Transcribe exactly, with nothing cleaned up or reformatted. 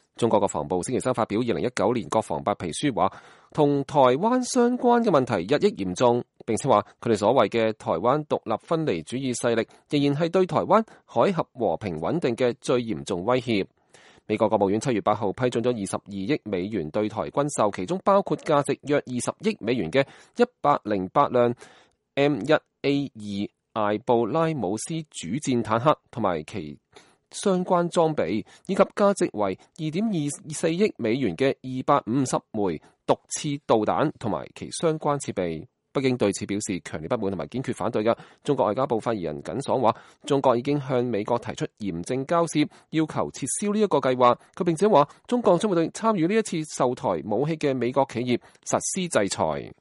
中國國防部星期三發表二零一九年國防白皮書，話同台灣相關嘅問題日益嚴重，並且話佢哋所謂嘅台灣獨立分離主義勢力仍然係對台灣海峽和平穩定嘅最嚴重威脅。美國國務院七月八號批准咗二十二億美元對台軍售，其中包括價值約二十億美元嘅一百零八輛 M 一 A 二艾布拉姆斯主戰坦克同埋其相關裝備，以及價值為二點二四億美元嘅二百五十枚毒刺導彈同埋其相關設備。北京對此表示強烈不滿同埋堅決反對嘅。中國外交部發言人耿爽話，中國已經向美國提出嚴正交涉，要求撤銷呢一個計劃。佢並且話，中國將會對參與呢一次售台武器嘅美國企業實施制裁。